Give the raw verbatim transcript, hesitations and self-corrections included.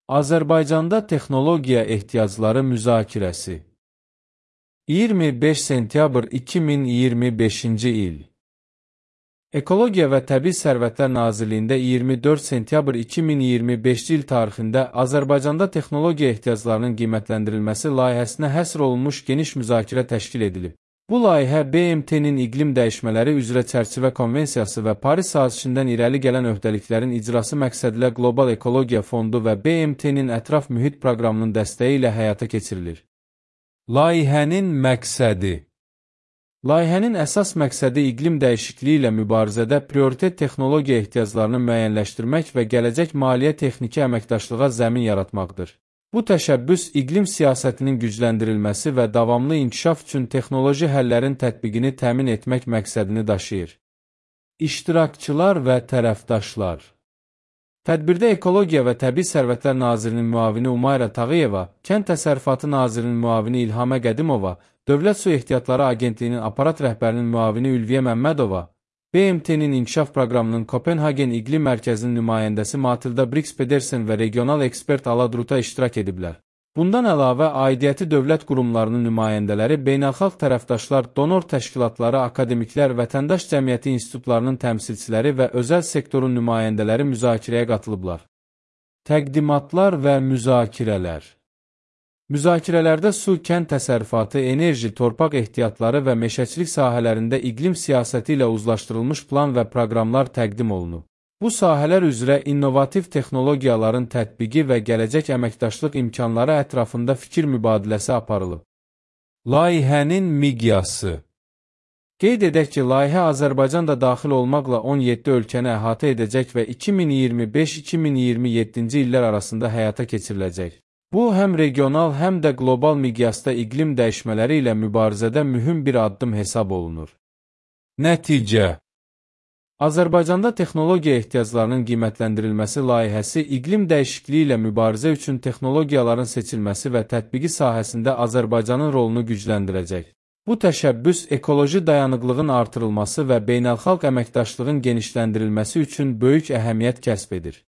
Azərbaycanda texnologiya ehtiyacları müzakirəsi. iyirmi beş sentyabr iki min iyirmi beşinci il. Ekologiya və Təbii Sərvətlər Nazirliyində iyirmi dörd sentyabr iki min iyirmi beşinci il tarixində Azərbaycanda texnologiya ehtiyaclarının qiymətləndirilməsi layihəsinə həsr olunmuş geniş müzakirə təşkil edilib. Bu layihə B M T-nin iqlim dəyişmələri üzrə çərçivə konvensiyası və Paris sazişindən irəli gələn öhdəliklərin icrası məqsədilə Qlobal Ekologiya Fondu və B M T-nin ətraf mühit proqramının dəstəyi ilə həyata keçirilir. Layihənin məqsədi. Layihənin əsas məqsədi iqlim dəyişikliyi ilə mübarizədə prioritet texnologiya ehtiyaclarını müəyyənləşdirmək və gələcək maliyyə texniki əməkdaşlığa zəmin yaratmaqdır. Bu təşəbbüs iqlim siyasətinin gücləndirilməsi və davamlı inkişaf üçün texnoloji həllərin tətbiqini təmin etmək məqsədini daşıyır. İştirakçılar və tərəfdaşlar. Tədbirdə Ekologiya və Təbii Sərvətlər Nazirinin müavini Umayra Tağıyeva, Kənd Təsərrüfatı Nazirinin müavini İlhamə Qədimova, Dövlət Su Ehtiyatları Agentliyinin aparat rəhbərinin müavini Ülviyə Məmmədova, B M T-nin İnkişaf Proqramının Kopenhagen İqlim Mərkəzinin nümayəndəsi Matilda Brix Pedersen və regional ekspert Aladruta iştirak ediblər. Bundan əlavə, aidiyyəti dövlət qurumlarının nümayəndələri, beynəlxalq tərəfdaşlar, donor təşkilatları, akademiklər, vətəndaş cəmiyyəti institutlarının təmsilçiləri və özəl sektorun nümayəndələri müzakirəyə qatılıblar. Təqdimatlar və müzakirələr. Müzakirələrdə su, kənd təsərrüfatı, enerji, torpaq ehtiyatları və meşəçilik sahələrində iqlim siyasəti ilə uzlaşdırılmış plan və proqramlar təqdim olunub. Bu sahələr üzrə innovativ texnologiyaların tətbiqi və gələcək əməkdaşlıq imkanları ətrafında fikir mübadiləsi aparılıb. Layihənin miqyası. Qeyd edək ki, layihə Azərbaycan da daxil olmaqla on yeddi ölkəni əhatə edəcək və iki min iyirmi beş iki min iyirmi yeddinci illər arasında həyata keçiriləcək. Bu, həm regional, həm də qlobal miqyasda iqlim dəyişmələri ilə mübarizədə mühüm bir addım hesab olunur. Nəticə. Azərbaycanda texnologiya ehtiyaclarının qiymətləndirilməsi layihəsi iqlim dəyişikliyi ilə mübarizə üçün texnologiyaların seçilməsi və tətbiqi sahəsində Azərbaycanın rolunu gücləndirəcək. Bu təşəbbüs ekoloji dayanıqlığın artırılması və beynəlxalq əməkdaşlığın genişləndirilməsi üçün böyük əhəmiyyət kəsb edir.